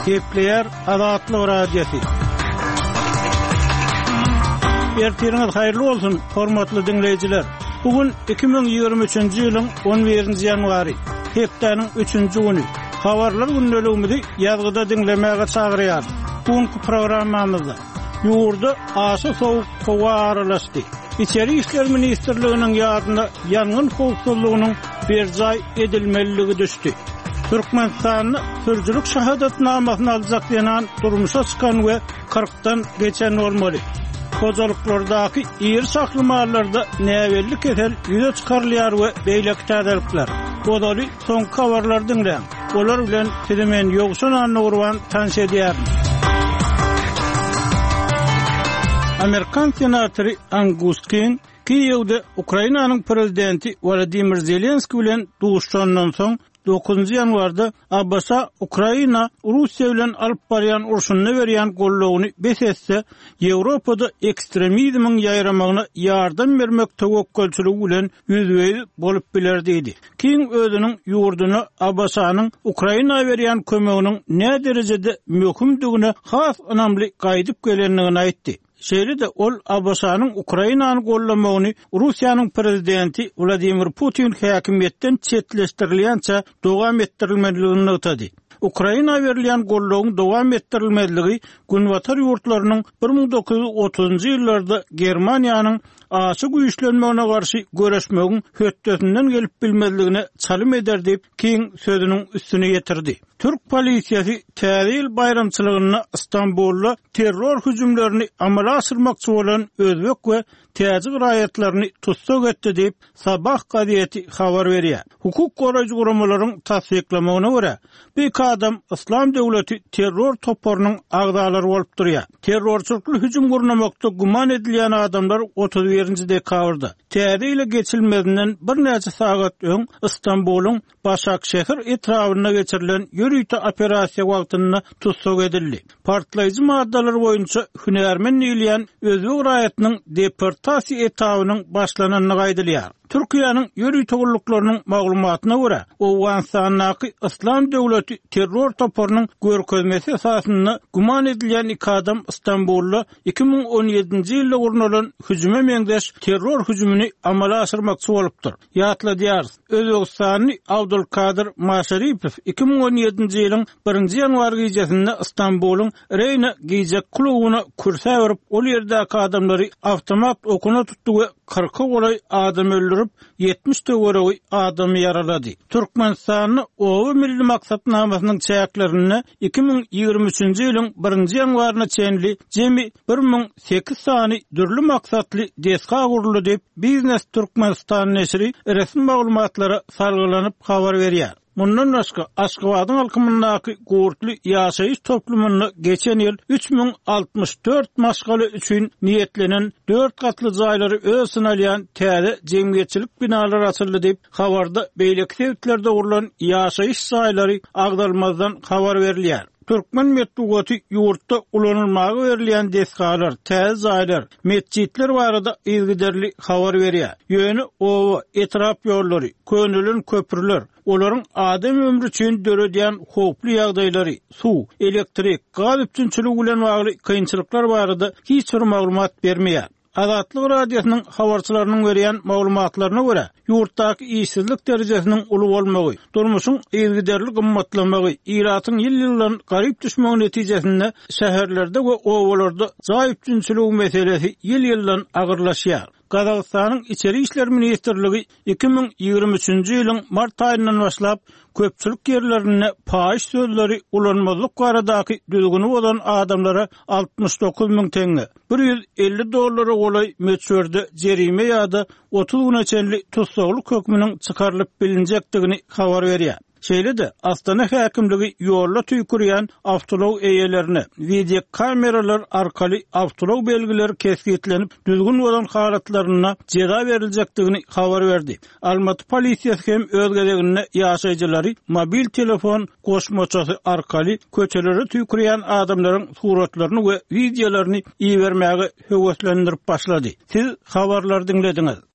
Kepler Azatlyk Radiosu. Ertiriniz hayırlı olsun, hormatly dinleyijiler. Bugün 2023-nji ýylyň 11-nji ýanwary, hepdeniň 3-nji güni. Habarlar gündeligimizi ýazgyda dinlemäge çagyrýar. Bugünkü programmamyzda ýurda aşy sowuk howa aralaşdy. İçeri İşler Ministrliğinin ýardynda ýangyn howpsuzlygynyň berjay edilmeligi düşdi. Türkmenistanyň sürjülük şahadatnamasyny aljak diýen durmuşa çykan we 40-dan geçen bolmaly. Kozalyklardaky ýer saklamalarda näwellik etel ýüze çykarylýar we beýleki täzelikler. Bodaly soňky habarlar dinleň. Olar bilen sizimen ýogşan anny urwan tanış edýär. Amerikan senatory Angus King Kiýewde Ukrainanyň prezidenti Volodymyr Zelenski bilen duşandan soň 9 ýanwarda Abbasa Ukraina Russiýa bilen alyp barýan urşuny berýän gollugyny besetse Ýewropada ekstremizmiň ýaýramagyna ýardam bermek tewekkelçiligi bilen ýüzbeýi bolup bilerdi. King özüniň ýurduny Abbasanyň Ukraina berýän kömeginiň ne derejede möhümdigine has önämli gaýdyp gelenligini aýtdy. Şeýle-de ol Abbasanyň Ukrainany gollamagyny Russiýanyň prezidenti Vladimir Putin häkimetden çetleşdirilýänçe dowam etdirilmeligini ötedi. Ukraina berilýän gollagyň dowam etdirilmediligi günwatar ýurtlarynyň 1930-njy ýyllarda Germaniýanyň aşy güýçlenmegine garşy göreşmegiň hötdesinden gelip bilmezligine çalym eder diýip King sözüniň üstüne getirdi. Türk polisiýasy täze bayramçylygyna Istanbulda terror hüjümlerini amala asyrmakçy bolan özbek we täze raýatlaryny tutsak etdi diýip Sabah gazetesi habar berýär. Hukuk goraýjy guramalaryň tasdiklamagyna görä, bir adam İslam döwleti terror toparynyň agdalary bolup durýar. Terrorçylykly hüjüm gurnamakda guman edilýän adamlar 31-nji dekabrda täze ile geçilmedinden bir näçe sagat öň Istanbulyň Başakşehir etrawyna geçirilen ýürüýte operasiýa wagtynda tutsak edildi. Partlaýjy maddalar boýunça hünärmen ýylýan özbek raýatynyň deportasiýa etabynyň başlananyny gaýdylýar. Türkiýanyň ýürüýte gulluklarının maglumatyna görä, Owganistanyň İslam döwleti terror toparynyň görkezmesi esasynda guman edilýän iki adam Istanbulda 2017-nji ýylda urnalan hüjüme meňdeş terror hüjümini amala asyrmakçy bolupdyr. Ýatladýar, Özbekistanyň Abdulkadir Maşaripow 2017-nji ýylyň 1-nji ýanwar gecesinde Istanbulyň Reyna gejek klubyna kursa berip ol ýerdäki adamlary awtomat okuna tutdy we 40 golay adam öldürüp 70 töwereği adamy yaralady. Türkmenistanyň owy milli maksatnamasynyň çäklerini 2023-nji ýylyň 1-nji ýanwaryna çenli jemi 1008 sany dürli maksatly deska guruldy diýip Biznes Türkmenistan neşri resmi maglumatlara salgylanyp habar berýär. Mundan başga Aşgabatyň alkymyndaky gurtly ýaşaýyş toplumyny geçen ýyl 3064 maşgaly üçin niýetlenen 4 gatly jaýlary öz synalýan täze jemgyýetçilik binalar açyldy diýip habarda beýleki sebäplerde urulan ýaşaýyş jaýlary agdalmazdan habar berilýär. Türkmen medeniýeti ýurtda ulanylmagy berilýän deskalar, täze jaýlar, mesjitler barada ilgiderli habar berýär. Ýöne owa, etrap ýollary, könülen köprüler, olaryň adam ömrü üçin döredýän howply ýagdaýlary, suw, elektrik, gaz üçinçiligi bilen bagly kynçylyklar barada hiç bir maglumat bermeýär. Azatlyk radiosynyň habarçylarynyň berýän maglumatlaryna görä, ýurtdaky işsizlik derejesiniň uly bolmagy, durmuşyň ilgiderli gymmatlamagy, iratyň ýyl-ýyldan garyp düşmegi netijesinde şäherlerde we owalarda jaý üçinçiligi meselesi ýyl-ýyldan agyrlaşýar. Gazagystanyň İçeri İşler Ministrligi 2023-nji ýylyň mart aýyndan başlap köpçülik ýerlerine paýyş sözleri ulanmazlyk baradaky düzgüni bolan adamlara 69 000 teňe, $150 golay möçberde jerime ýa-da 30 güne çenli tutsaklyk hökmüniň çykarylyp bilinjekdigini habar berýär. Şeýle-de Astana häkimligi ýolda tüýkürýän awtolog eýelerine video kameralar arkaly awtolog belgileri keskitlenip düzgün bolan halatlaryna jeda beriljakdygyny habar berdi. Almaty polisiýasy hem öz gelegine ýaşaýjylary mobil telefon goşmaçasy arkaly köçelere tüýkürýän adamlaryň suratlaryny we videolaryny iýermäge höweslendirip başlady. Siz habarlar dinlediňiz.